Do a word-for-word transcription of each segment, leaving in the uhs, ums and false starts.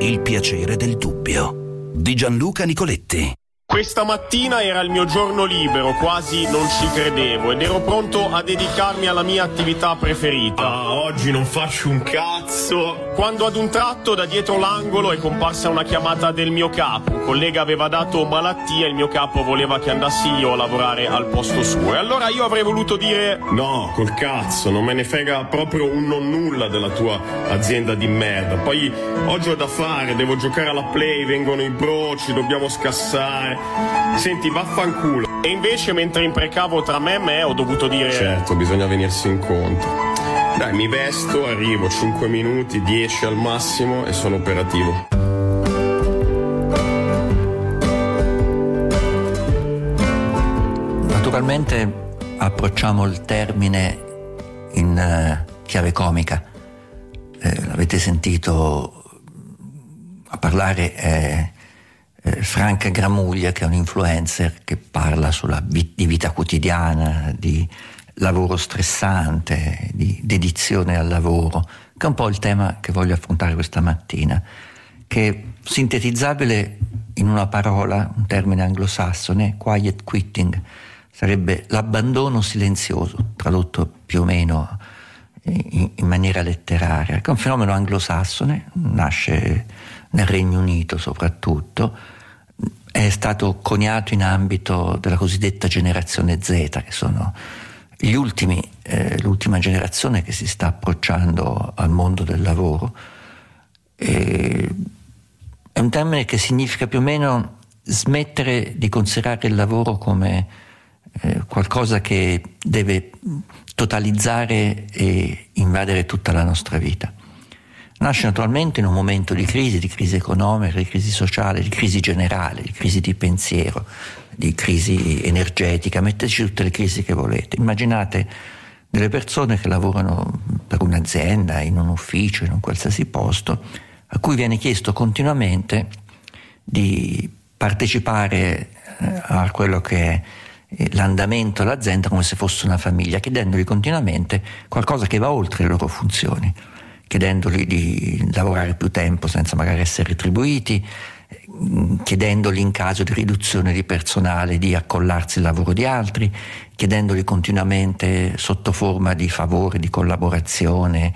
Il piacere del dubbio di Gianluca Nicoletti. Questa mattina era il mio giorno libero, quasi non ci credevo, ed ero pronto a dedicarmi alla mia attività preferita. Ah, oggi non faccio un cazzo. Quando ad un tratto da dietro l'angolo è comparsa una chiamata del mio capo. Un collega aveva dato malattia e il mio capo voleva che andassi io a lavorare al posto suo. E allora io avrei voluto dire: no, col cazzo, non me ne frega proprio un non nulla della tua azienda di merda. Poi oggi ho da fare, devo giocare alla play, vengono i broci, dobbiamo scassare. Senti, vaffanculo. E invece, mentre imprecavo tra me e me, ho dovuto dire: certo, bisogna venirsi incontro. Dai, mi vesto, arrivo, cinque minuti, dieci al massimo e sono operativo. Naturalmente approcciamo il termine in uh, chiave comica. Eh, l'avete sentito a parlare eh, eh, Franca Gramuglia, che è un influencer che parla sulla vi- di vita quotidiana, di lavoro stressante, di dedizione al lavoro, che è un po' il tema che voglio affrontare questa mattina, che è sintetizzabile in una parola, un termine anglosassone, quiet quitting, sarebbe l'abbandono silenzioso, tradotto più o meno in, in maniera letteraria, che è un fenomeno anglosassone, nasce nel Regno Unito soprattutto, è stato coniato in ambito della cosiddetta generazione Z, che sono gli ultimi, eh, l'ultima generazione che si sta approcciando al mondo del lavoro. E è un termine che significa più o meno smettere di considerare il lavoro come eh, qualcosa che deve totalizzare e invadere tutta la nostra vita. Nasce naturalmente in un momento di crisi, di crisi economica, di crisi sociale, di crisi generale, di crisi di pensiero, di crisi energetica, metteteci tutte le crisi che volete. Immaginate delle persone che lavorano per un'azienda, in un ufficio, in un qualsiasi posto, a cui viene chiesto continuamente di partecipare a quello che è l'andamento dell'azienda come se fosse una famiglia, chiedendogli continuamente qualcosa che va oltre le loro funzioni, chiedendogli di lavorare più tempo senza magari essere retribuiti, chiedendogli in caso di riduzione di personale di accollarsi il lavoro di altri, chiedendogli continuamente sotto forma di favore, di collaborazione,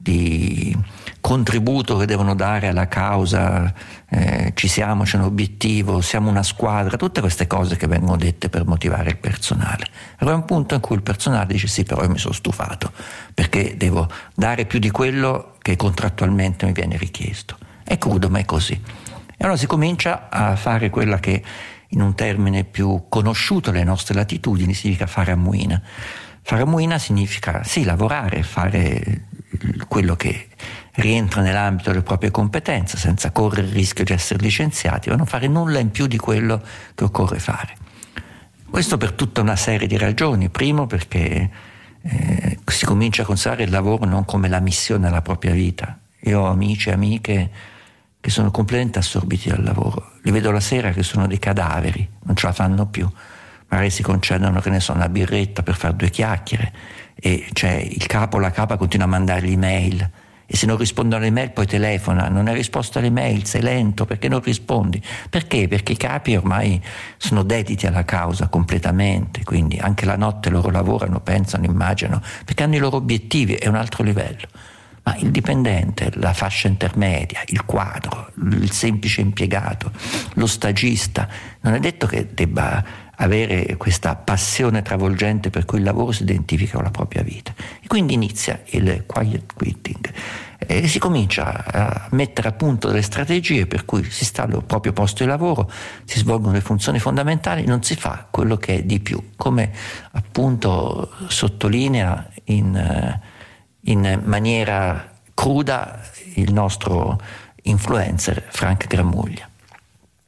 di contributo che devono dare alla causa, eh, ci siamo, c'è un obiettivo, siamo una squadra, tutte queste cose che vengono dette per motivare il personale. Arriva un punto in cui il personale dice: sì, però io mi sono stufato perché devo dare più di quello che contrattualmente mi viene richiesto. È crudo, ma è così. E allora si comincia a fare quella che in un termine più conosciuto alle nostre latitudini significa fare a muina. Fare a muina significa sì lavorare, fare quello che rientra nell'ambito delle proprie competenze senza correre il rischio di essere licenziati, ma non fare nulla in più di quello che occorre fare. Questo per tutta una serie di ragioni. Primo, perché eh, si comincia a considerare il lavoro non come la missione della propria vita. Io ho amici e amiche che sono completamente assorbiti dal lavoro, li vedo la sera che sono dei cadaveri, non ce la fanno più, magari si concedono, che ne so, una birretta per fare due chiacchiere, e c'è il capo o la capa continua a mandare l'email, e se non rispondono alle mail poi telefona: non hai risposto alle mail, sei lento, perché non rispondi? Perché? Perché i capi ormai sono dediti alla causa completamente, quindi anche la notte loro lavorano, pensano, immaginano, perché hanno i loro obiettivi, è un altro livello. Ma il dipendente, la fascia intermedia, il quadro, il semplice impiegato, lo stagista, non è detto che debba avere questa passione travolgente per cui il lavoro si identifica con la propria vita. E quindi inizia il quiet quitting e si comincia a mettere a punto delle strategie per cui si sta al proprio posto di lavoro, si svolgono le funzioni fondamentali, non si fa quello che è di più, come appunto sottolinea in in maniera cruda il nostro influencer Franca Gramuglia.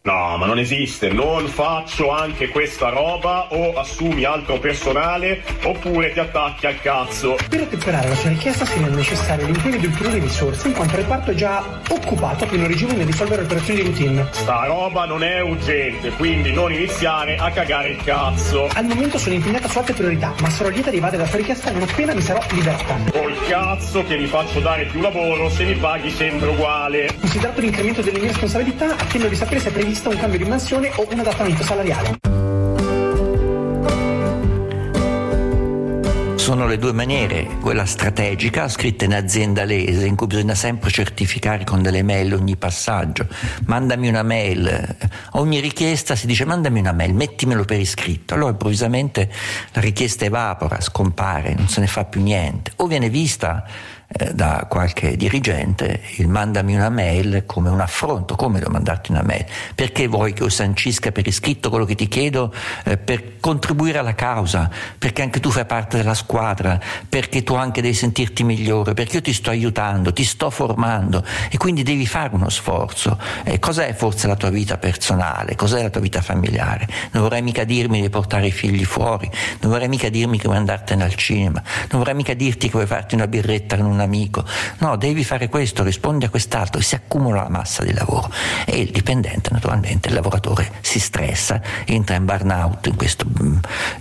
No, ma non esiste, non faccio anche questa roba, o assumi altro personale oppure ti attacchi al cazzo. Per ottemperare la sua richiesta si rende necessario l'impiego di ulteriori risorse, in quanto il reparto è già occupato a pieno regime nel risolvere operazioni di routine. Sta roba non è urgente, quindi non iniziare a cagare il cazzo. Al momento sono impegnata su altre priorità, ma sarò lieta di evadere la sua richiesta non appena mi sarò liberata. Col cazzo che vi faccio dare più lavoro se mi paghi sempre uguale. Considerato l'incremento delle mie responsabilità, attendo di sapere se è previsto un cambio di mansione o un adattamento salariale. Sono le due maniere, quella strategica, scritta in aziendalese, in cui bisogna sempre certificare con delle mail ogni passaggio. Mandami una mail, ogni richiesta si dice mandami una mail, mettimelo per iscritto. Allora improvvisamente la richiesta evapora, scompare, non se ne fa più niente. O viene vista eh, da qualche dirigente il mandami una mail come un affronto. Come devo mandarti una mail? Perché vuoi che io sancisca per iscritto quello che ti chiedo eh, per contribuire alla causa? Perché anche tu fai parte della squadra, perché tu anche devi sentirti migliore, perché io ti sto aiutando, ti sto formando e quindi devi fare uno sforzo. Eh, cos'è forse la tua vita personale? Cos'è la tua vita familiare? Non vorrai mica dirmi di portare i figli fuori, non vorrai mica dirmi che vuoi andartene al cinema, non vorrai mica dirti che vuoi farti una birretta con un amico. No, devi fare questo, rispondi a quest'altro e si accumula la massa di lavoro e il dipendente, naturalmente, il lavoratore si stressa, entra in burnout, in questa mh,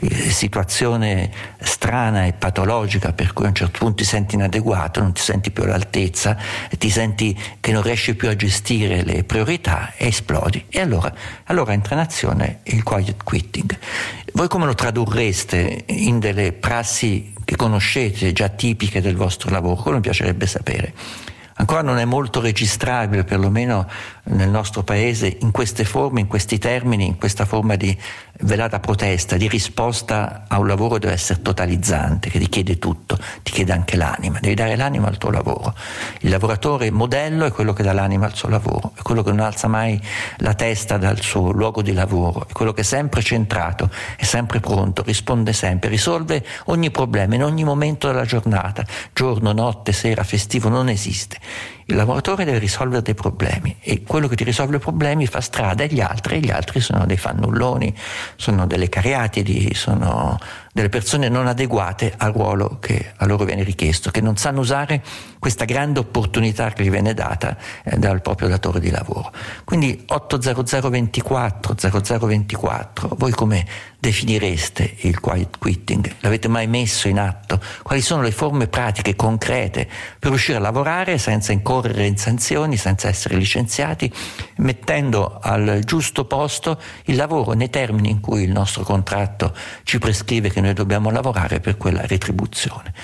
situazione strana e patologica per cui a un certo punto ti senti inadeguato, non ti senti più all'altezza, ti senti che non riesci più a gestire le priorità e esplodi. E allora, allora entra in azione il quiet quitting. Voi come lo tradurreste in delle prassi che conoscete, già tipiche del vostro lavoro? Quello mi piacerebbe sapere. Ancora non è molto registrabile, perlomeno nel nostro paese, in queste forme, in questi termini, in questa forma di velata protesta, di risposta a un lavoro che deve essere totalizzante, che ti chiede tutto, ti chiede anche l'anima, devi dare l'anima al tuo lavoro. Il lavoratore modello è quello che dà l'anima al suo lavoro, è quello che non alza mai la testa dal suo luogo di lavoro, è quello che è sempre centrato, è sempre pronto, risponde sempre, risolve ogni problema in ogni momento della giornata, giorno, notte, sera, festivo, non esiste. Il lavoratore deve risolvere dei problemi e quello che ti risolve i problemi fa strada agli altri, e gli altri sono dei fannulloni, sono delle cariatidi, sono delle persone non adeguate al ruolo che a loro viene richiesto, che non sanno usare questa grande opportunità che gli viene data eh, dal proprio datore di lavoro. Quindi otto zero zero ventiquattro zero zero ventiquattro, voi come definireste il quiet quitting? L'avete mai messo in atto? Quali sono le forme pratiche, concrete, per riuscire a lavorare senza incorrere in sanzioni, senza essere licenziati, mettendo al giusto posto il lavoro nei termini in cui il nostro contratto ci prescrive che noi dobbiamo lavorare per quella retribuzione?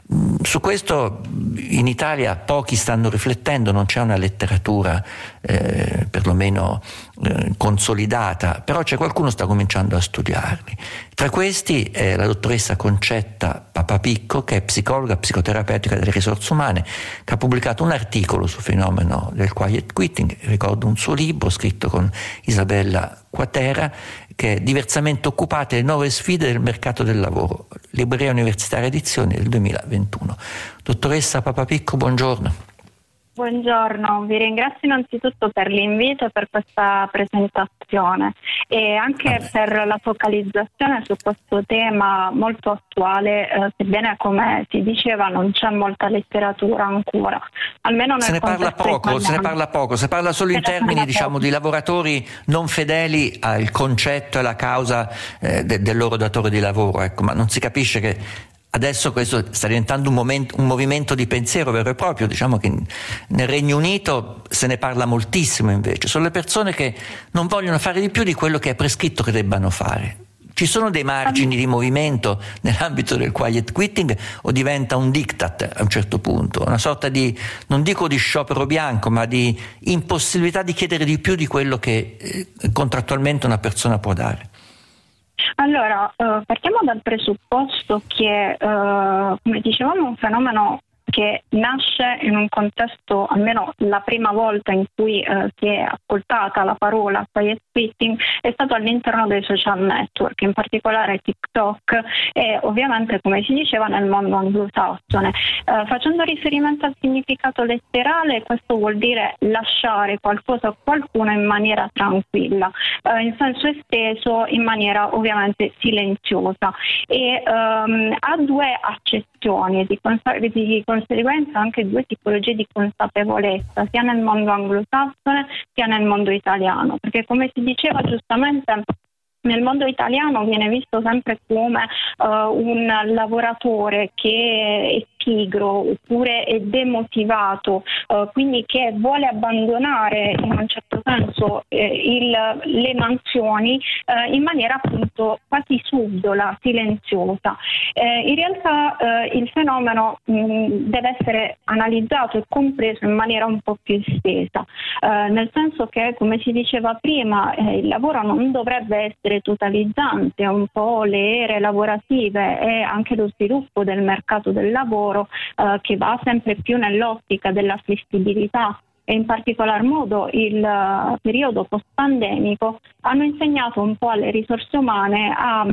Su questo in Italia pochi stanno riflettendo, non c'è una letteratura eh, perlomeno eh, consolidata, però c'è qualcuno che sta cominciando a studiarli. Tra questi è la dottoressa Concetta Papapicco, che è psicologa psicoterapeutica delle risorse umane, che ha pubblicato un articolo sul fenomeno del quiet quitting, ricordo un suo libro scritto con Isabella Quatera, che è Diversamente occupate, le nuove sfide del mercato del lavoro, Libreria Universitaria Edizioni del duemilaventuno. Dottoressa Papapicco, buongiorno. Buongiorno, vi ringrazio innanzitutto per l'invito e per questa presentazione e anche Vabbè. per la focalizzazione su questo tema molto attuale, eh, sebbene come si diceva non c'è molta letteratura ancora. Almeno nel se ne parla poco, italiano. se ne parla poco, se parla solo se in termini diciamo poco. di lavoratori non fedeli al concetto e alla causa eh, de- del loro datore di lavoro, ecco, ma non si capisce che adesso questo sta diventando un, momento, un movimento di pensiero vero e proprio. Diciamo che nel Regno Unito se ne parla moltissimo invece. Sono le persone che non vogliono fare di più di quello che è prescritto che debbano fare. Ci sono dei margini di movimento nell'ambito del quiet quitting o diventa un diktat a un certo punto? Una sorta di, non dico di sciopero bianco, ma di impossibilità di chiedere di più di quello che eh, contrattualmente una persona può dare? Allora, eh, partiamo dal presupposto che, eh, come dicevamo, è un fenomeno che nasce in un contesto, almeno la prima volta in cui eh, si è ascoltata la parola quiet quitting è stato all'interno dei social network, in particolare TikTok e ovviamente, come si diceva, nel mondo anglosassone. Eh, facendo riferimento al significato letterale, questo vuol dire lasciare qualcosa o qualcuno in maniera tranquilla, eh, in senso esteso in maniera ovviamente silenziosa, e ehm, ha due accezioni e di, cons- di conseguenza anche due tipologie di consapevolezza, sia nel mondo anglosassone sia nel mondo italiano, perché come si diceva giustamente, nel mondo italiano viene visto sempre come uh, un lavoratore che è pigro oppure è demotivato, uh, quindi che vuole abbandonare in un certo senso eh, il, le mansioni eh, in maniera appunto quasi subdola, silenziosa. Eh, in realtà eh, il fenomeno mh, deve essere analizzato e compreso in maniera un po' più estesa, eh, nel senso che, come si diceva prima, eh, il lavoro non dovrebbe essere totalizzante, un po' le ere lavorative e anche lo sviluppo del mercato del lavoro eh, che va sempre più nell'ottica della flessibilità, e in particolar modo il uh, periodo post-pandemico hanno insegnato un po' alle risorse umane a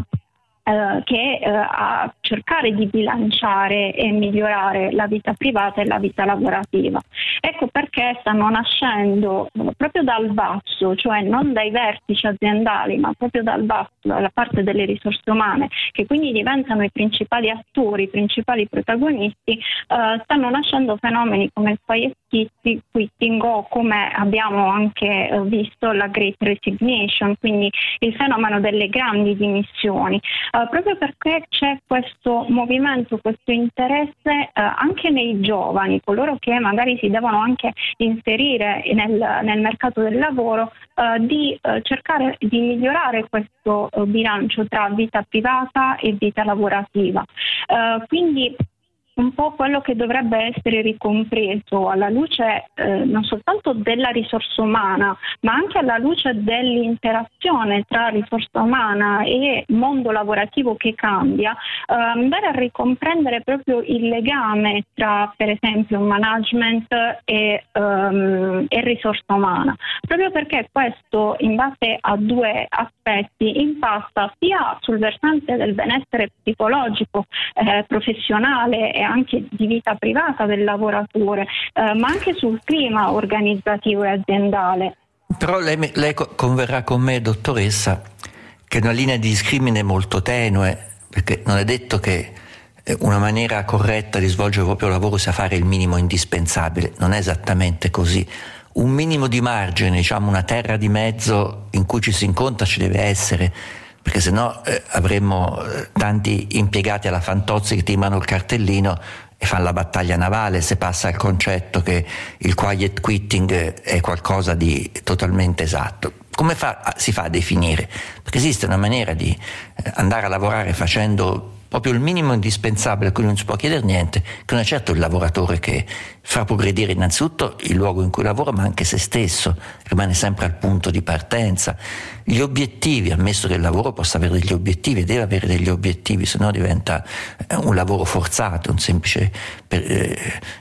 Uh, che uh, a cercare di bilanciare e migliorare la vita privata e la vita lavorativa. Ecco perché stanno nascendo uh, proprio dal basso, cioè non dai vertici aziendali, ma proprio dal basso, dalla parte delle risorse umane, che quindi diventano i principali attori, i principali protagonisti. Uh, stanno nascendo fenomeni come il quiet quitting o, come abbiamo anche uh, visto, la Great Resignation, quindi il fenomeno delle grandi dimissioni. Uh, proprio perché c'è questo movimento, questo interesse uh, anche nei giovani, coloro che magari si devono anche inserire nel, nel mercato del lavoro, uh, di uh, cercare di migliorare questo uh, bilancio tra vita privata e vita lavorativa. Uh, quindi un po' quello che dovrebbe essere ricompreso alla luce eh, non soltanto della risorsa umana, ma anche alla luce dell'interazione tra risorsa umana e mondo lavorativo che cambia, eh, andare a ricomprendere proprio il legame tra, per esempio, management e, um, e risorsa umana, proprio perché questo, in base a due aspetti, impatta sia sul versante del benessere psicologico, eh, professionale e anche di vita privata del lavoratore, eh, ma anche sul clima organizzativo e aziendale. Però lei, lei converrà con me, dottoressa, che è una linea di discrimine molto tenue, perché non è detto che una maniera corretta di svolgere il proprio lavoro sia fare il minimo indispensabile, non è esattamente così. Un minimo di margine, diciamo una terra di mezzo in cui ci si incontra ci deve essere, perché sennò eh, avremmo eh, tanti impiegati alla Fantozzi che timano il cartellino e fanno la battaglia navale, se passa il concetto che il quiet quitting è qualcosa di totalmente esatto. Come fa, si fa a definire? Perché esiste una maniera di eh, andare a lavorare facendo proprio il minimo indispensabile a cui non si può chiedere niente, che non è certo il lavoratore che fa progredire innanzitutto il luogo in cui lavora, ma anche se stesso, rimane sempre al punto di partenza. Gli obiettivi, ammesso che il lavoro possa avere degli obiettivi, deve avere degli obiettivi, se no diventa un lavoro forzato, un semplice per, eh,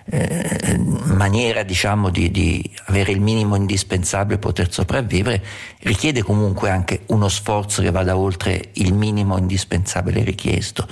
eh, maniera, diciamo, di, di avere il minimo indispensabile per poter sopravvivere, richiede comunque anche uno sforzo che vada oltre il minimo indispensabile richiesto.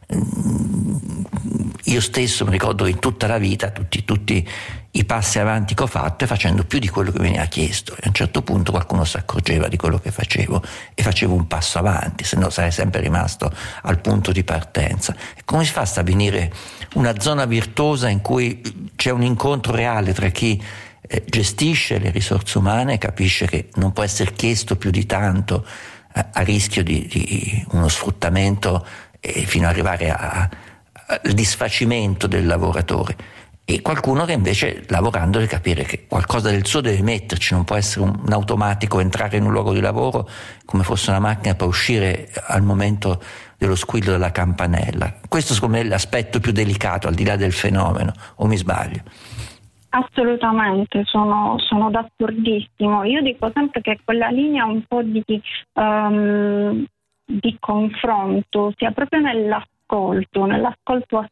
Io stesso mi ricordo in tutta la vita tutti, tutti i passi avanti che ho fatto e facendo più di quello che veniva chiesto, e a un certo punto qualcuno si accorgeva di quello che facevo e facevo un passo avanti, se no sarei sempre rimasto al punto di partenza. E come si fa a stabilire una zona virtuosa in cui c'è un incontro reale tra chi eh, gestisce le risorse umane e capisce che non può essere chiesto più di tanto a, a rischio di, di uno sfruttamento e fino ad arrivare a, a, al disfacimento del lavoratore, e qualcuno che invece, lavorando, deve capire che qualcosa del suo deve metterci, non può essere un, un automatico entrare in un luogo di lavoro come fosse una macchina per uscire al momento dello squillo della campanella. Questo secondo me è l'aspetto più delicato, al di là del fenomeno, o mi sbaglio? Assolutamente, sono, sono d'accordissimo. Io dico sempre che quella linea un po' di um, di confronto sia proprio nell'ascolto, nell'ascolto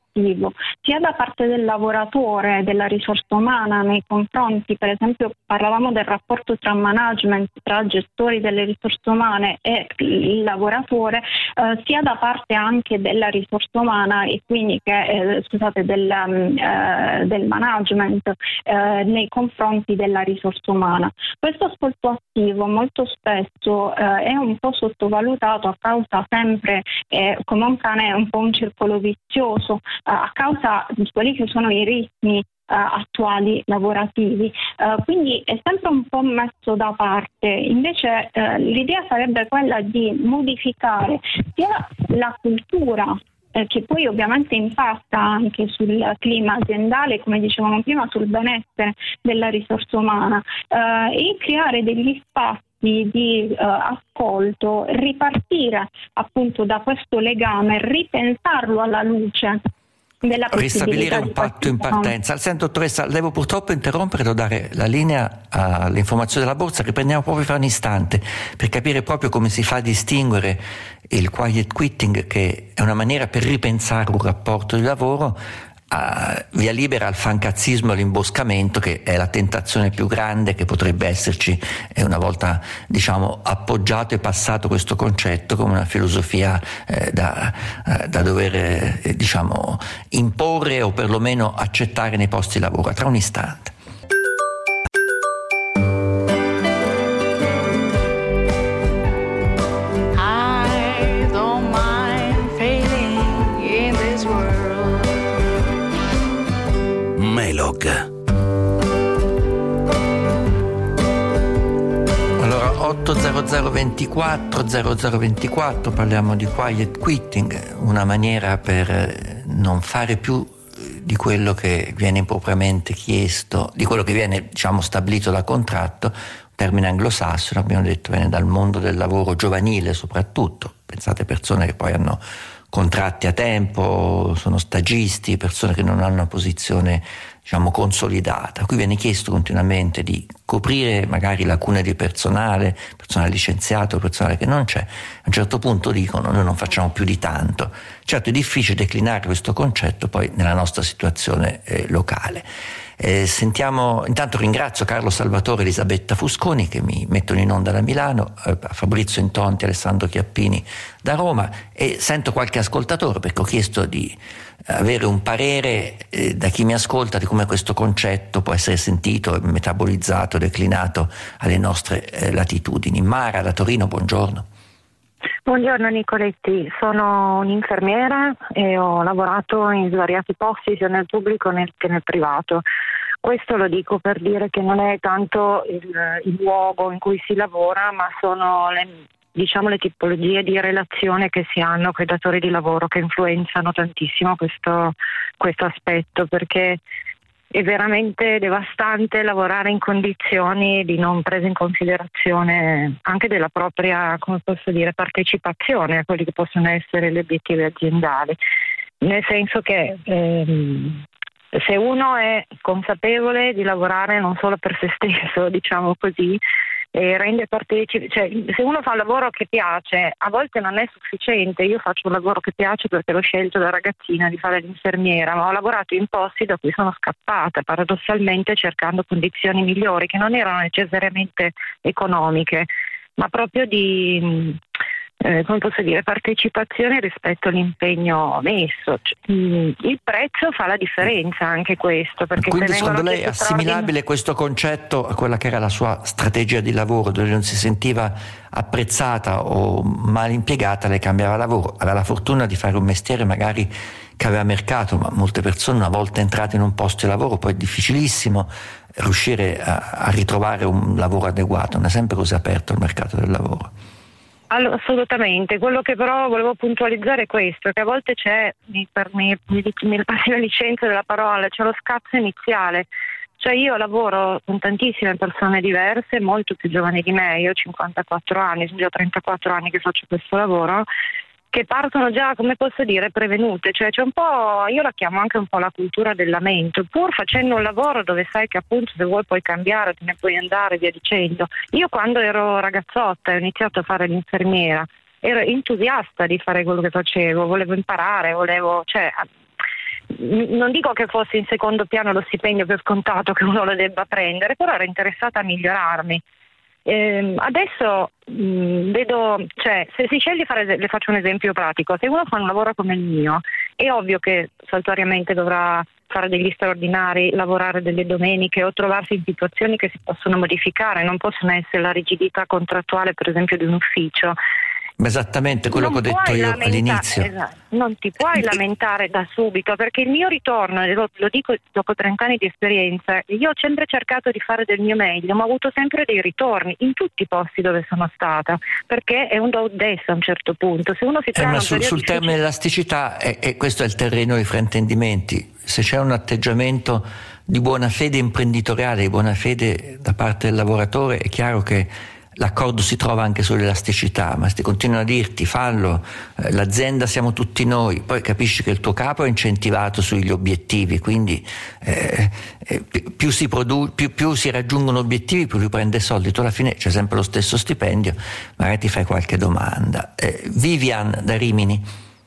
attivo sia da parte del lavoratore, della risorsa umana nei confronti, per esempio parlavamo del rapporto tra management, tra gestori delle risorse umane e il lavoratore, eh, sia da parte anche della risorsa umana e quindi che, eh, scusate, del, eh, del management eh, nei confronti della risorsa umana. Questo ascolto attivo molto spesso eh, è un po' sottovalutato a causa sempre, eh, come un cane, è un po' un circolo vizioso, eh, a causa di quelli che sono i ritmi Uh, attuali lavorativi, uh, quindi è sempre un po' messo da parte. Invece uh, l'idea sarebbe quella di modificare sia la cultura, eh, che poi ovviamente impatta anche sul clima aziendale, come dicevamo prima, sul benessere della risorsa umana, uh, e creare degli spazi di uh, ascolto, ripartire appunto da questo legame, ripensarlo alla luce della ristabilire un patto in partenza. Sento, dottoressa, devo purtroppo interrompere, devo dare la linea alle informazioni della borsa. Riprendiamo proprio fra un istante per capire proprio come si fa a distinguere il quiet quitting, che è una maniera per ripensare un rapporto di lavoro, a via libera al fancazzismo e all'imboscamento, che è la tentazione più grande che potrebbe esserci, e una volta diciamo appoggiato e passato questo concetto come una filosofia eh, da, eh, da dover eh, diciamo imporre o perlomeno accettare nei posti di lavoro. Tra un istante. Allora, otto zero zero ventiquattro zero zero ventiquattro, parliamo di quiet quitting, una maniera per non fare più di quello che viene impropriamente chiesto, di quello che viene diciamo stabilito da contratto, un termine anglosassone, abbiamo detto, viene dal mondo del lavoro giovanile soprattutto. Pensate, persone che poi hanno contratti a tempo, sono stagisti, persone che non hanno una posizione diciamo consolidata. Qui viene chiesto continuamente di coprire magari lacune di personale, personale licenziato, personale che non c'è. A un certo punto dicono: noi non facciamo più di tanto. Certo, è difficile declinare questo concetto poi nella nostra situazione eh, locale. Eh, sentiamo, intanto ringrazio Carlo Salvatore e Elisabetta Fusconi che mi mettono in onda da Milano, eh, Fabrizio Intonti, Alessandro Chiappini da Roma, e sento qualche ascoltatore perché ho chiesto di avere un parere eh, da chi mi ascolta di come questo concetto può essere sentito, metabolizzato, declinato alle nostre eh, latitudini. Mara da Torino, buongiorno. Buongiorno Nicoletti, sono un'infermiera e ho lavorato in svariati posti sia nel pubblico che nel privato. Questo lo dico per dire che non è tanto il, il luogo in cui si lavora, ma sono le, diciamo, le tipologie di relazione che si hanno con i datori di lavoro che influenzano tantissimo questo, questo aspetto, perché è veramente devastante lavorare in condizioni di non presa in considerazione anche della propria, come posso dire, partecipazione a quelli che possono essere gli obiettivi aziendali. Nel senso che ehm, se uno è consapevole di lavorare non solo per se stesso, diciamo così, e rende partecipi, cioè se uno fa un lavoro che piace, a volte non è sufficiente. Io faccio un lavoro che piace perché l'ho scelto da ragazzina di fare l'infermiera, ma ho lavorato in posti da cui sono scappata paradossalmente cercando condizioni migliori, che non erano necessariamente economiche, ma proprio di eh, come posso dire, partecipazione rispetto all'impegno messo. Il prezzo fa la differenza, anche questo, perché quindi se secondo lei è assimilabile straordin- questo concetto a quella che era la sua strategia di lavoro, dove non si sentiva apprezzata o mal impiegata, lei cambiava lavoro, aveva la fortuna di fare un mestiere magari che aveva mercato, ma molte persone una volta entrate in un posto di lavoro poi è difficilissimo riuscire a, a ritrovare un lavoro adeguato, non è sempre così aperto il mercato del lavoro. Allora, assolutamente, quello che però volevo puntualizzare è questo, che a volte c'è, mi, mi, mi, mi passi la licenza della parola, c'è lo scazzo iniziale. Cioè io lavoro con tantissime persone diverse, molto più giovani di me, io ho cinquantaquattro anni, sono già trentaquattro anni che faccio questo lavoro, che partono già, come posso dire, prevenute. Cioè c'è un po', io la chiamo anche un po' la cultura del lamento, pur facendo un lavoro dove sai che appunto se vuoi puoi cambiare, te ne puoi andare, via dicendo. Io quando ero ragazzotta e ho iniziato a fare l'infermiera, ero entusiasta di fare quello che facevo, volevo imparare, volevo, cioè non dico che fosse in secondo piano lo stipendio per scontato che uno lo debba prendere, però ero interessata a migliorarmi. Eh, adesso mh, vedo, cioè, se si sceglie di fare, le faccio un esempio pratico, se uno fa un lavoro come il mio, è ovvio che saltuariamente dovrà fare degli straordinari, lavorare delle domeniche o trovarsi in situazioni che si possono modificare, non possono essere la rigidità contrattuale per esempio di un ufficio. Esattamente quello non che ho detto io lamenta- all'inizio. Esatto, non ti puoi lamentare da subito, perché il mio ritorno, lo, lo dico dopo trenta anni di esperienza, io ho sempre cercato di fare del mio meglio, ma ho avuto sempre dei ritorni in tutti i posti dove sono stata, perché è un do des a un certo punto. Se uno si Eh, trova ma in un sul, periodo sul termine dell'elasticità, e, e questo è il terreno dei fraintendimenti, se c'è un atteggiamento di buona fede imprenditoriale, di buona fede da parte del lavoratore, è chiaro che l'accordo si trova anche sull'elasticità, ma se continuano a dirti fallo, eh, l'azienda siamo tutti noi, poi capisci che il tuo capo è incentivato sugli obiettivi, quindi eh, eh, più, più, si produ- più, più si raggiungono obiettivi, più lui prende soldi, tu alla fine c'è sempre lo stesso stipendio, magari ti fai qualche domanda. Eh, Vivian da Rimini.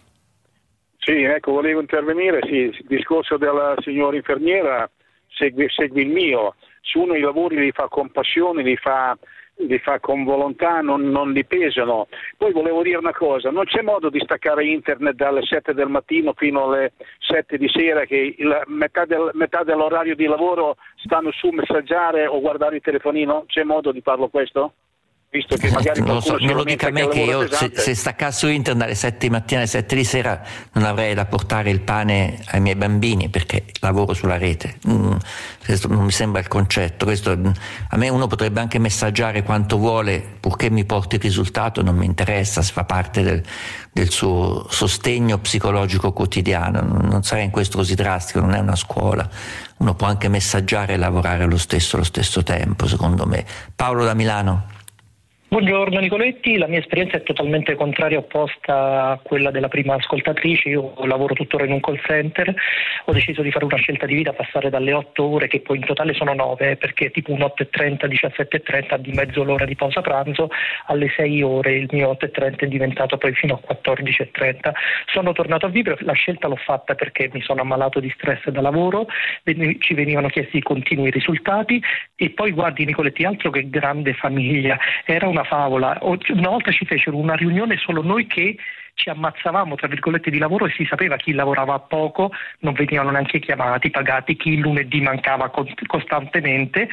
Sì, ecco, volevo intervenire, sì, il discorso della signora infermiera segue, segue il mio, se uno i lavori li fa con passione, li fa li fa con volontà, non, non li pesano. Poi volevo dire una cosa, non c'è modo di staccare internet dalle sette del mattino fino alle sette di sera, che il, metà, del, metà dell'orario di lavoro stanno su messaggiare o guardare il telefonino, c'è modo di farlo questo? Visto che magari non lo, so, non lo dica a me che io se, se staccassi internet alle sette di mattina alle sette di sera non avrei da portare il pane ai miei bambini perché lavoro sulla rete. Mm, questo non mi sembra il concetto. Questo, a me uno potrebbe anche messaggiare quanto vuole, purché mi porti il risultato non mi interessa, se fa parte del, del suo sostegno psicologico quotidiano. Non sarei in questo così drastico, non è una scuola. Uno può anche messaggiare e lavorare allo stesso, allo stesso tempo, secondo me. Paolo da Milano. Buongiorno Nicoletti, la mia esperienza è totalmente contraria, opposta a quella della prima ascoltatrice. Io lavoro tuttora in un call center, ho deciso di fare una scelta di vita, passare dalle otto ore, che poi in totale sono nove, perché tipo un otto e trenta, diciassette e trenta di mezzo l'ora di pausa pranzo, alle sei ore il mio otto e trenta è diventato poi fino a quattordici e trenta. Sono tornato a vivere, la scelta l'ho fatta perché mi sono ammalato di stress da lavoro, ci venivano chiesti continui risultati e poi guardi Nicoletti, altro che grande famiglia, era una favola. Una volta ci fecero una riunione solo noi che ci ammazzavamo tra virgolette di lavoro e si sapeva chi lavorava poco, non venivano neanche chiamati, pagati, chi il lunedì mancava costantemente.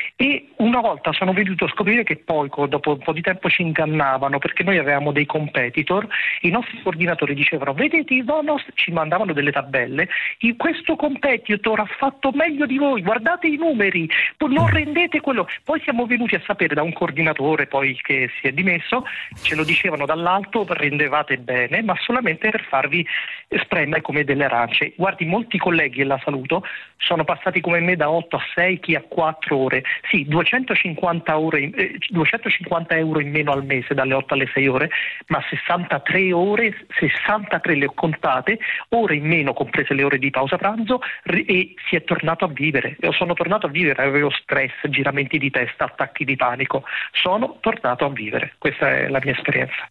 E una volta sono venuto a scoprire che poi dopo un po' di tempo ci ingannavano, perché noi avevamo dei competitor, i nostri coordinatori dicevano vedete i bonus, ci mandavano delle tabelle, questo competitor ha fatto meglio di voi, guardate i numeri, non rendete quello. Poi siamo venuti a sapere da un coordinatore poi che si è dimesso, ce lo dicevano dall'alto, rendevate bene, ma solamente per farvi spremere come delle arance. Guardi, molti colleghi, e la saluto, sono passati come me da otto a sei, chi a quattro ore. Sì, duecentocinquanta, ore, eh, duecentocinquanta euro in meno al mese dalle otto alle sei ore, ma sessantatré ore, sessantatré le ho contate, ore in meno comprese le ore di pausa pranzo, e si è tornato a vivere. Io sono tornato a vivere, avevo stress, giramenti di testa, attacchi di panico. Sono tornato a vivere, questa è la mia esperienza.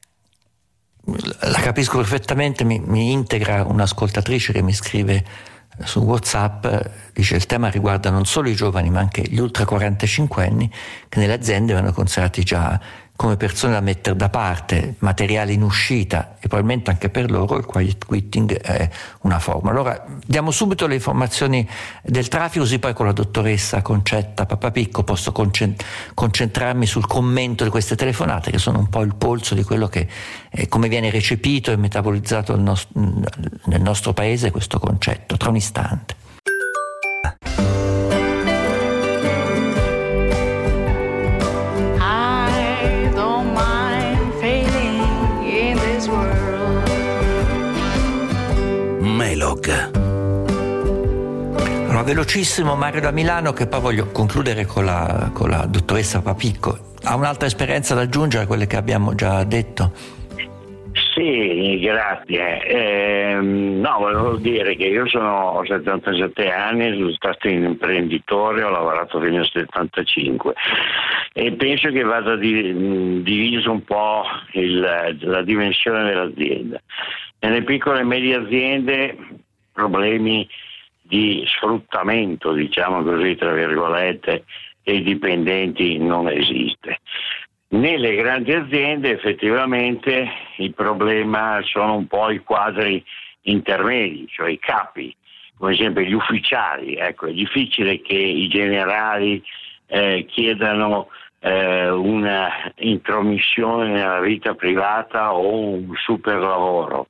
La capisco perfettamente, mi, mi integra un'ascoltatrice che mi scrive su WhatsApp, dice il tema riguarda non solo i giovani ma anche gli ultra quarantacinque anni che nelle aziende vengono considerati già come persone da mettere da parte, materiali in uscita, e probabilmente anche per loro il quiet quitting è una forma. Allora diamo subito le informazioni del traffico, così poi con la dottoressa Concetta Papapicco posso concentrarmi sul commento di queste telefonate che sono un po' il polso di quello che è, come viene recepito e metabolizzato nel nostro, nel nostro paese questo concetto. Tra un istante. Allora, velocissimo Mario da Milano, che poi voglio concludere con la, con la dottoressa Papicco. Ha un'altra esperienza da aggiungere a quelle che abbiamo già detto? Sì, grazie. Eh, no, volevo dire che io sono, ho settantasette anni, sono stato un imprenditore, ho lavorato fino al settantacinque e penso che vada di, diviso un po' il, la dimensione dell'azienda. Nelle piccole e medie aziende problemi di sfruttamento, diciamo così, tra virgolette, dei dipendenti non esiste. Nelle grandi aziende effettivamente il problema sono un po' i quadri intermedi, cioè i capi, come esempio gli ufficiali. Ecco, è difficile che i generali eh, chiedano eh, una intromissione nella vita privata o un super lavoro.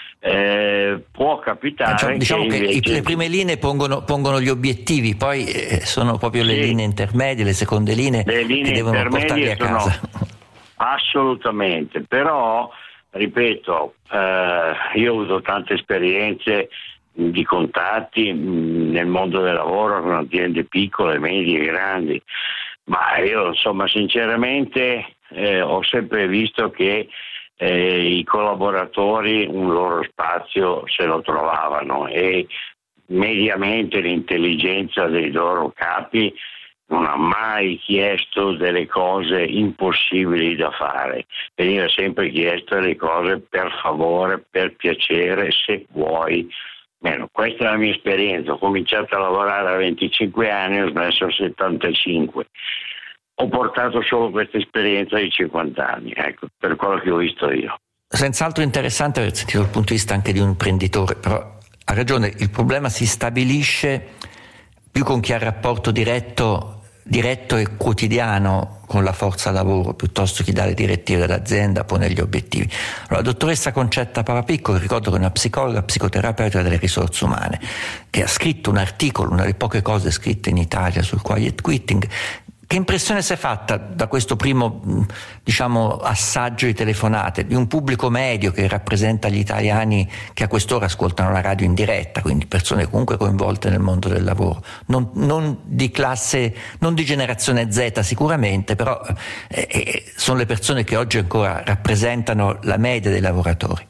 Eh, può capitare, cioè, diciamo che, che invece... le prime linee pongono, pongono gli obiettivi, poi eh, sono proprio le sì, linee intermedie, le seconde linee, le linee che devono portarli a casa. Sono... Assolutamente, però ripeto, eh, io ho avuto tante esperienze di contatti mh, nel mondo del lavoro con aziende piccole, medie, grandi, ma io insomma sinceramente eh, ho sempre visto che eh, i collaboratori un loro spazio se lo trovavano e mediamente l'intelligenza dei loro capi non ha mai chiesto delle cose impossibili da fare, veniva sempre chiesto le cose per favore, per piacere, se vuoi. Bene, questa è la mia esperienza, ho cominciato a lavorare a venticinque anni, ho smesso a settantacinque. Ho portato solo questa esperienza di cinquanta anni, ecco, per quello che ho visto io. Senz'altro interessante aver sentito il punto di vista anche di un imprenditore, però ha ragione, il problema si stabilisce più con chi ha rapporto diretto diretto e quotidiano con la forza lavoro, piuttosto che dà le direttive dell'azienda, pone gli obiettivi. Allora, la dottoressa Concetta Papapiccolo, ricordo che è una psicologa, psicoterapeuta delle risorse umane, che ha scritto un articolo, una delle poche cose scritte in Italia sul quiet quitting. Che impressione si è fatta da questo primo, diciamo, assaggio di telefonate di un pubblico medio che rappresenta gli italiani che a quest'ora ascoltano la radio in diretta, quindi persone comunque coinvolte nel mondo del lavoro, non, non di classe, non di generazione Z sicuramente, però eh, eh, sono le persone che oggi ancora rappresentano la media dei lavoratori.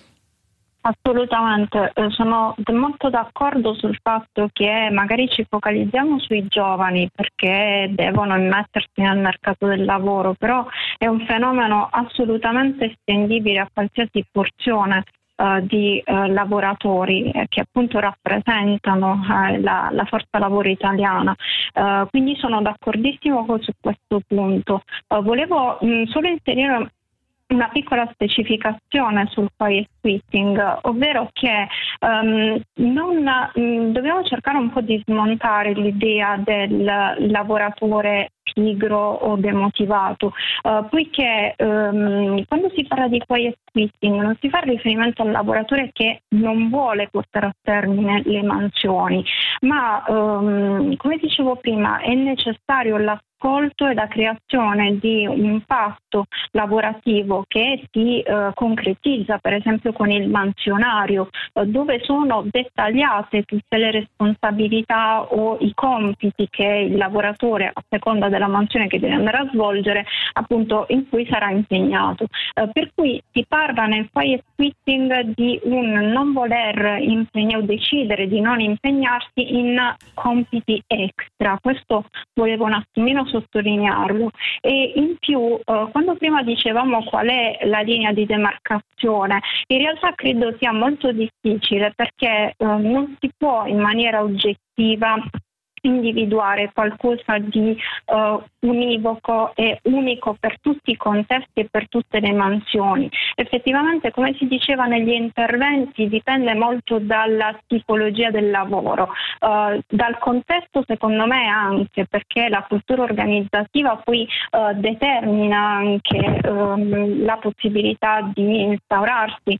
Assolutamente, sono molto d'accordo sul fatto che magari ci focalizziamo sui giovani perché devono immettersi nel mercato del lavoro, però è un fenomeno assolutamente estendibile a qualsiasi porzione uh, di uh, lavoratori eh, che appunto rappresentano uh, la, la forza lavoro italiana. Uh, quindi sono d'accordissimo su questo punto. Uh, volevo mh, solo inserire una piccola specificazione sul quiet quitting, ovvero che um, non, um, dobbiamo cercare un po' di smontare l'idea del lavoratore pigro o demotivato, uh, poiché um, quando si parla di quiet quitting non si fa riferimento al lavoratore che non vuole portare a termine le mansioni, ma um, come dicevo prima è necessario la e la creazione di un patto lavorativo che si eh, concretizza per esempio con il mansionario, eh, dove sono dettagliate tutte le responsabilità o i compiti che il lavoratore a seconda della mansione che deve andare a svolgere appunto in cui sarà impegnato. Eh, per cui si parla nel quiet quitting di un non voler impegnare o decidere di non impegnarsi in compiti extra. Questo volevo un attimino sottolinearlo. E in più eh, quando prima dicevamo qual è la linea di demarcazione, in realtà credo sia molto difficile perché eh, non si può in maniera oggettiva individuare qualcosa di uh, univoco e unico per tutti i contesti e per tutte le mansioni. Effettivamente, come si diceva negli interventi, dipende molto dalla tipologia del lavoro, uh, dal contesto secondo me anche, perché la cultura organizzativa poi uh, determina anche um, la possibilità di instaurarsi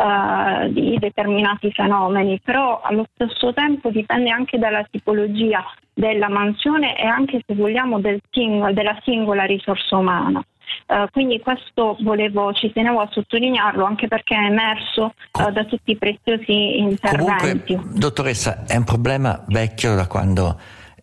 uh, di determinati fenomeni, però allo stesso tempo dipende anche dalla tipologia della mansione e anche, se vogliamo, del sing- della singola risorsa umana. Uh, quindi questo volevo, ci tenevo a sottolinearlo, anche perché è emerso uh, da tutti i preziosi interventi. Comunque, dottoressa, è un problema vecchio da quando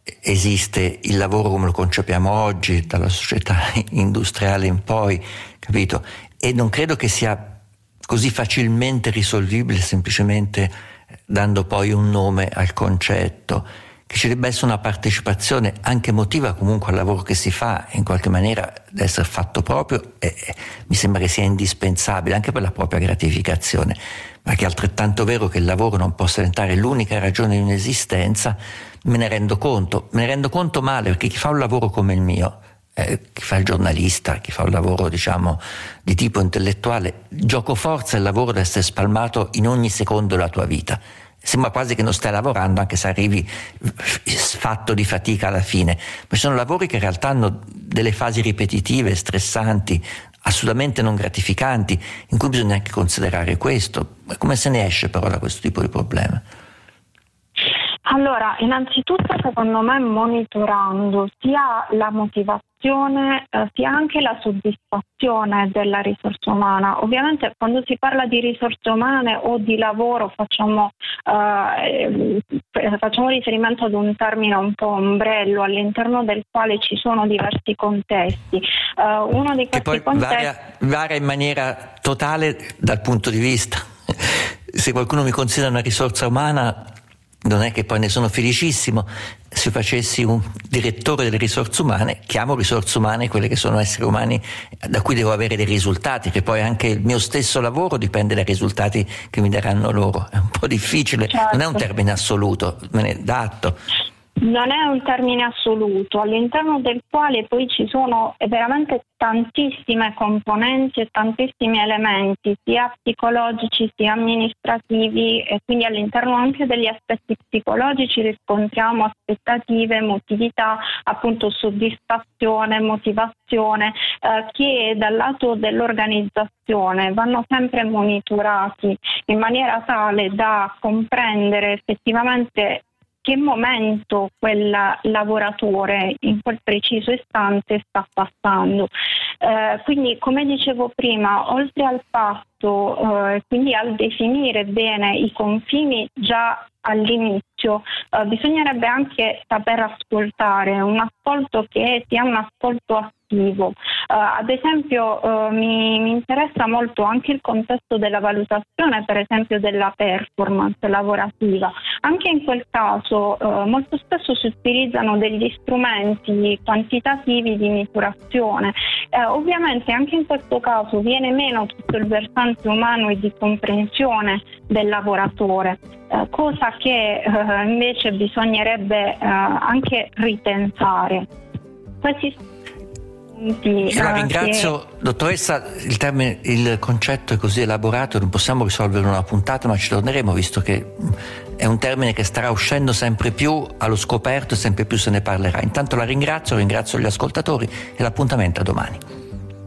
esiste il lavoro come lo concepiamo oggi, dalla società industriale in poi, capito? E non credo che sia così facilmente risolvibile semplicemente dando poi un nome al concetto. che ci debba essere una partecipazione anche emotiva comunque al lavoro che si fa, in qualche maniera deve essere fatto proprio, e, e mi sembra che sia indispensabile anche per la propria gratificazione, ma che è altrettanto vero che il lavoro non possa diventare l'unica ragione di un'esistenza. Me ne rendo conto, me ne rendo conto male, perché chi fa un lavoro come il mio, eh, chi fa il giornalista, chi fa un lavoro diciamo di tipo intellettuale, gioco forza il lavoro deve essere spalmato in ogni secondo della tua vita. Sembra quasi che non stai lavorando, anche se arrivi fatto di fatica alla fine, ma ci sono lavori che in realtà hanno delle fasi ripetitive, stressanti, assolutamente non gratificanti, in cui bisogna anche considerare questo. Come se ne esce però da questo tipo di problema? Allora, innanzitutto secondo me monitorando sia la motivazione eh, sia anche la soddisfazione della risorsa umana. Ovviamente quando si parla di risorse umane o di lavoro facciamo, eh, facciamo riferimento ad un termine un po' ombrello all'interno del quale ci sono diversi contesti. Eh, uno di questi che poi contesti varia, varia in maniera totale dal punto di vista. Se qualcuno mi considera una risorsa umana, non è che poi ne sono felicissimo. Se facessi un direttore delle risorse umane, chiamo risorse umane quelle che sono esseri umani da cui devo avere dei risultati, che poi anche il mio stesso lavoro dipende dai risultati che mi daranno loro. È un po' difficile, certo. Non è un termine assoluto, me ne dà atto. Non è un termine assoluto, all'interno del quale poi ci sono veramente tantissime componenti e tantissimi elementi, sia psicologici sia amministrativi, e quindi all'interno anche degli aspetti psicologici riscontriamo aspettative, emotività, appunto soddisfazione, motivazione, eh, che dal lato dell'organizzazione vanno sempre monitorati in maniera tale da comprendere effettivamente che momento quel lavoratore in quel preciso istante sta passando. Eh, quindi, come dicevo prima, oltre al fatto, eh, quindi al definire bene i confini già all'inizio, eh, bisognerebbe anche saper ascoltare, un ascolto che sia un ascolto attivo. Uh, ad esempio uh, mi, mi interessa molto anche il contesto della valutazione, per esempio della performance lavorativa. Anche in quel caso uh, molto spesso si utilizzano degli strumenti quantitativi di misurazione. Uh, ovviamente anche in questo caso viene meno tutto il versante umano e di comprensione del lavoratore, uh, cosa che uh, invece bisognerebbe uh, anche ripensare. Questi Io la ringrazio, che... dottoressa. Il termine, il concetto è così elaborato, non possiamo risolvere in una puntata, ma ci torneremo, visto che è un termine che starà uscendo sempre più allo scoperto e sempre più se ne parlerà. Intanto la ringrazio, ringrazio gli ascoltatori e l'appuntamento a domani.